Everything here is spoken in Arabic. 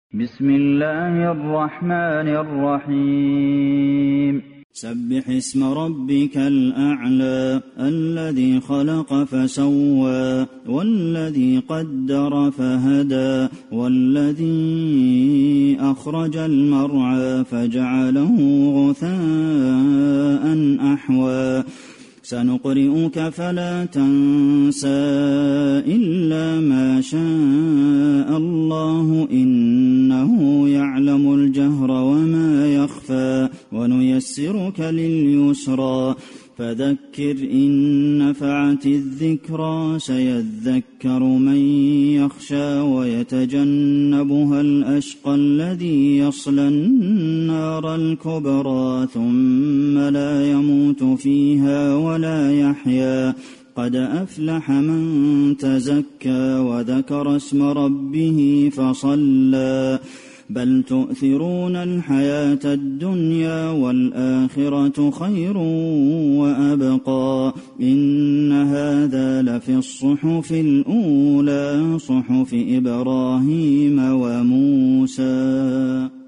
بسم الله الرحمن الرحيم سبح اسم ربك الأعلى الذي خلق فسوى والذي قدر فهدى والذي أخرج المرعى فجعله غثاء أحوى سنقرئك فلا تنسى إلا ما شاء الله إنه يعلم الجهر وما يخفى ونيسرك لليسرى فذكر إن نفعت الذكرى سيذكر من يخشى ويتجنبها الأشقى الذي يصلى النار الكبرى ثم لا يموت فيها ولا يحيا قد أفلح من تزكى وذكر اسم ربه فصلى بل تؤثرون الحياة الدنيا والآخرة خير وأبقى إن هذا لفي الصحف الأولى صحف إبراهيم وموسى.